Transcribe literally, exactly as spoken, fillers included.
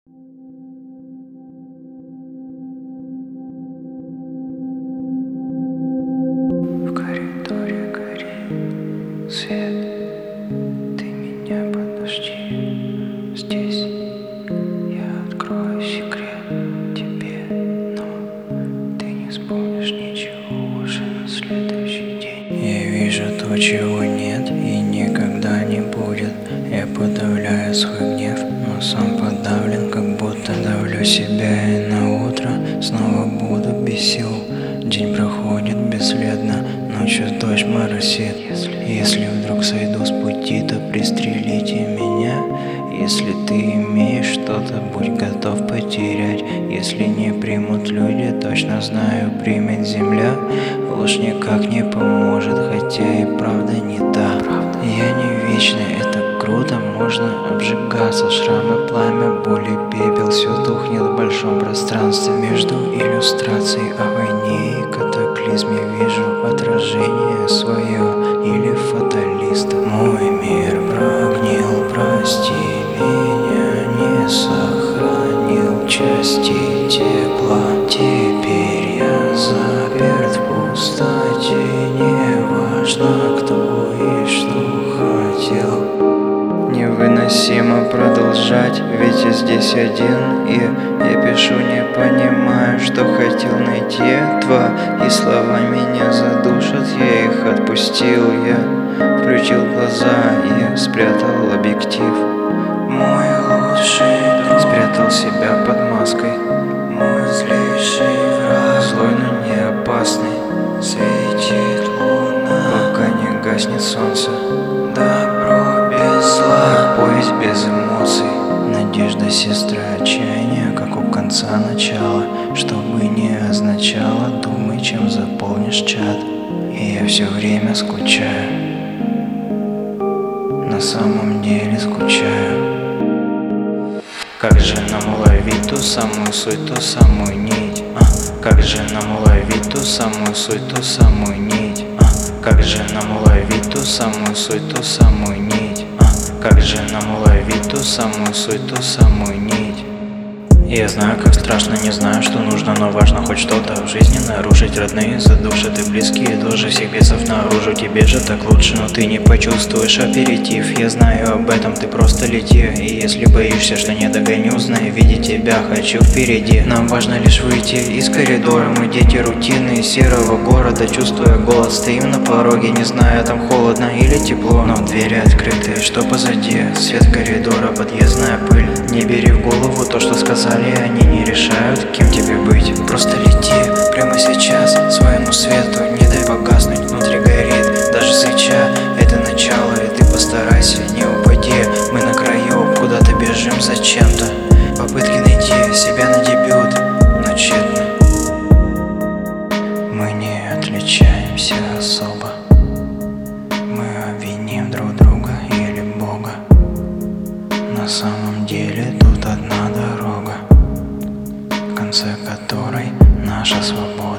В коридоре горит свет, ты меня подожди. Здесь я открою секрет тебе, но ты не вспомнишь ничего уже на следующий день. Я вижу то, чего нет и никогда не будет. Я подавляю свой гнев, но сам подавлен, как будто давлю себя. И на утро снова буду без сил. День проходит бесследно, ночью дождь моросит. Если вдруг сойду с пути, то пристрелите меня. Если ты имеешь что-то, будь готов потерять. Если не примут люди, точно знаю, примет земля. Ложь никак не поможет, хотя и правда не та. Я не вечный, это круто, можно обжигаться. Шрамы, пламя, боли, пепел, все тухнет в большом пространстве. Между иллюстрацией о войне и катаклизме вижу отражение свое или фаталиста. Мой мир прогнил, прости меня, не сохранил части тепла. Теперь я заперт в пустоте, не важно, кто и что хотел. Невыносимо продолжать, ведь я здесь один, и я пишу, не понимаю, что хотел найти. Твои слова меня задушат, я их отпустил. Я включил глаза и спрятал объектив. Мой лучший друг спрятал себя под маской. Мой злейший враг, злой, но не опасный. Светит луна, пока не гаснет солнце. Добро без зла, поезд без эмоций. Надежда сестры отчаяния, как у конца начала. Что бы ни означало, думай, чем заполнишь чат. И я все время скучаю, на самом деле скучаю. Как же нам уловить ту самую суть, ту самую нить? А? Как же нам уловить ту самую суть, ту самую нить? А? Как же нам уловить ту самую суть, ту самую нить? А? Как же нам уловить ту самую суть, ту самую нить? Я знаю, как страшно, не знаю, что нужно, но важно хоть что-то в жизни нарушить. Родные задушат и близкие тоже всех бесов наружу. Тебе же так лучше, но ты не почувствуешь аперитив. Я знаю об этом, ты просто лети. И если боишься, что не догоню, знай, видеть тебя хочу впереди. Нам важно лишь выйти из коридора. Мы дети рутины из серого города. Чувствуя голод, стоим на пороге, не зная, там холодно или тепло. Но двери открыты, что позади? Свет коридора, подъездная пыль. Не бери в голову то, что сказали. Они не решают, кем тебе быть. Просто лети прямо сейчас своему свету, не дай погаснуть, внутри горит даже свеча. Это начало, и ты постарайся, не упади. Мы на краю, куда-то бежим зачем-то. Попытки найти себя на дебют, но тщетно. Мы не отличаемся особо. Мы обвиним друг друга или Бога. На самом деле тут одна дорога, в конце которой наша свобода.